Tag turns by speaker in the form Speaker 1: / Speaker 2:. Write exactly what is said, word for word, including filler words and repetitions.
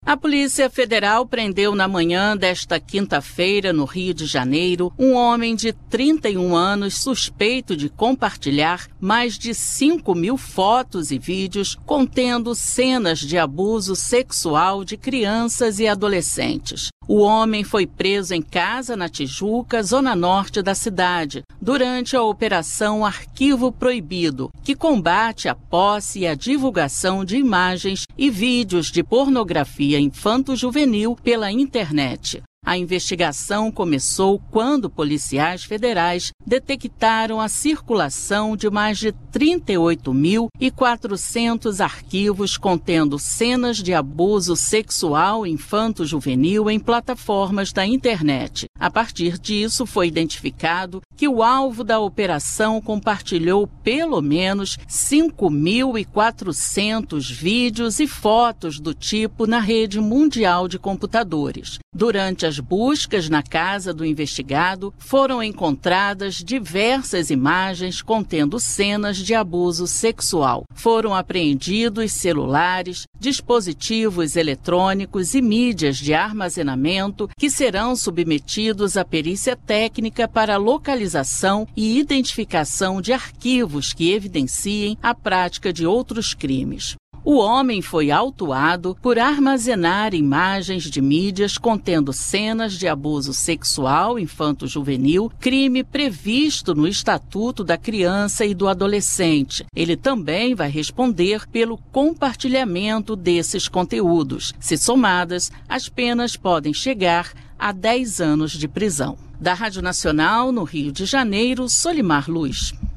Speaker 1: A Polícia Federal prendeu na manhã desta quinta-feira, no Rio de Janeiro, um homem de trinta e um anos suspeito de compartilhar mais de cinco mil fotos e vídeos contendo cenas de abuso sexual de crianças e adolescentes. O homem foi preso em casa na Tijuca, zona norte da cidade, durante a Operação Arquivo Proibido, que combate a posse e a divulgação de imagens e vídeos de pornografia infanto-juvenil pela internet. A investigação começou quando policiais federais detectaram a circulação de mais de trinta e oito mil e quatrocentos arquivos contendo cenas de abuso sexual infanto-juvenil em plataformas da internet. A partir disso, foi identificado que o alvo da operação compartilhou pelo menos cinco mil e quatrocentos vídeos e fotos do tipo na rede mundial de computadores. Durante as buscas na casa do investigado, foram encontradas diversas imagens contendo cenas de abuso sexual. Foram apreendidos celulares, dispositivos eletrônicos e mídias de armazenamento que serão submetidos à perícia técnica para localização e identificação de arquivos que evidenciem a prática de outros crimes. O homem foi autuado por armazenar imagens de mídias contendo cenas de abuso sexual infanto-juvenil, crime previsto no Estatuto da Criança e do Adolescente. Ele também vai responder pelo compartilhamento desses conteúdos. Se somadas, as penas podem chegar a dez anos de prisão. Da Rádio Nacional, no Rio de Janeiro, Solimar Luz.